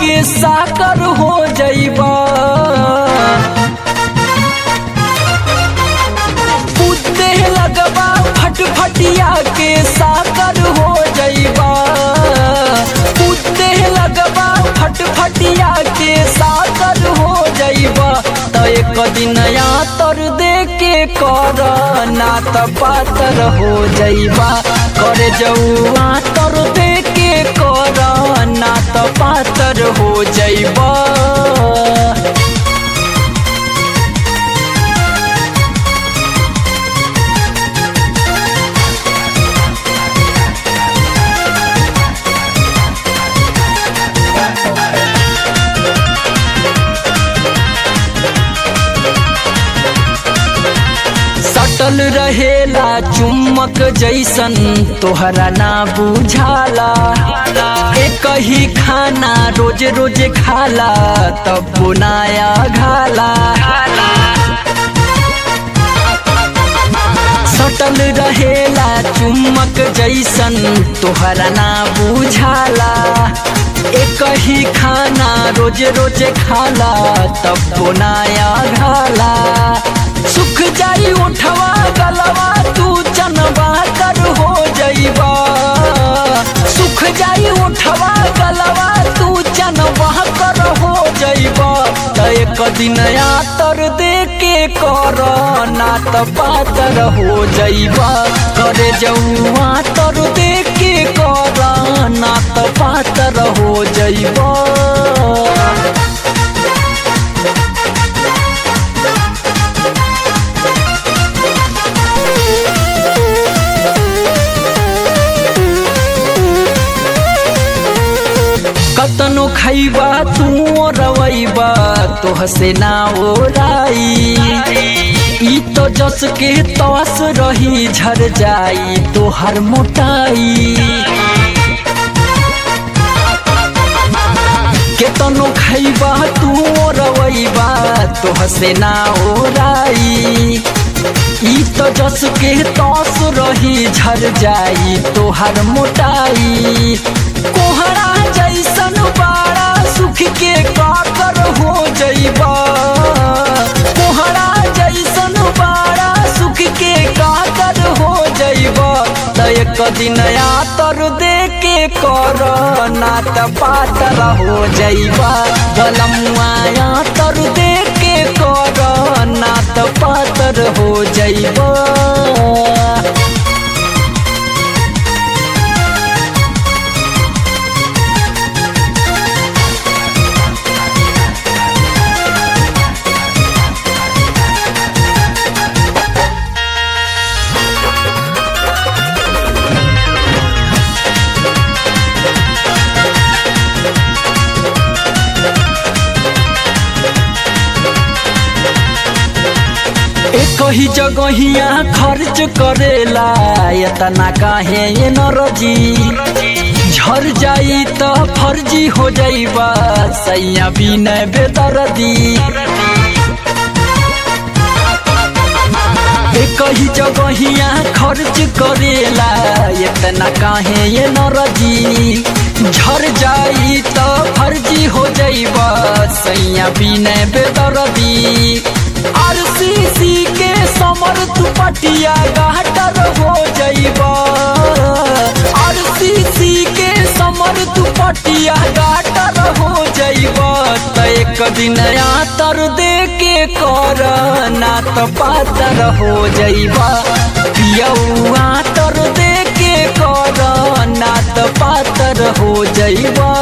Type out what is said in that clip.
के साकर हो जइबा। पूते लगबा फटफटिया के साकर हो जइबा। पूते लगबा फटफटिया के साकर हो जइबा। त एक दिन यातर दे के कर ना त पातर हो जइबा। करे जौआ तर दे के कर ना त पातर हो जइबा। सटल रहेला चुम्बक जैसन तोहरा ना बुझाला। एक ही खाना रोज रोज खाला तब बुनाया घाला। सटल रहेला चुम्बक जैसन तोहरा ना बुझाला। एक ही खाना रोज रोज खाला तब बुनाया घाला। सुख जाई उठवा गलवा तू चनवा कर हो जइबा। सुख जाई उठवा गलवा तू चनवा कर हो जइबा। त एक दिन यातर दे के कर ना त पातर हो जइबा। करे जौआ तर दे के कर ना त पातर हो जइबा। कतनो खैबा तू रवैबा तोह से ना ओराई। ई तो जस के तस रही झर जाई तोहर मोटाई। केतनो खैबा तू रवैबा तोह से ना ओराई। ई तो जस के तस रही झर जाई तोहर मोटाई। कोहरा जैसन बाड़ा सुख के काकर हो जइबा। कोहरा जैसन बाड़ा सुख के काकर हो जइबा। त एक दिन यातर दे के कर ना त पातर हो जइबा। गलमुआ यातर दे के कर ना त पातर हो जइबा। कही जगहिया खर्च करेला इतना काहे ये नरजी। झर जाई त फर्जी हो जाइबा सैया बिना बेदर्दी। कही जगहिया खर्च करेला इतना काहे ये नरजी। झर जाई त फर्जी हो जाइबा सैया बिना बेदर्दी। RCC के समर तू पटिया घाटर हो जइबा। RCC के समर तू पटिया घाटर हो जइबा। त एक दिन यातर दे के कर ना त पातर हो जइबा। पियौआ तर दे के कर ना त पातर हो जइबा।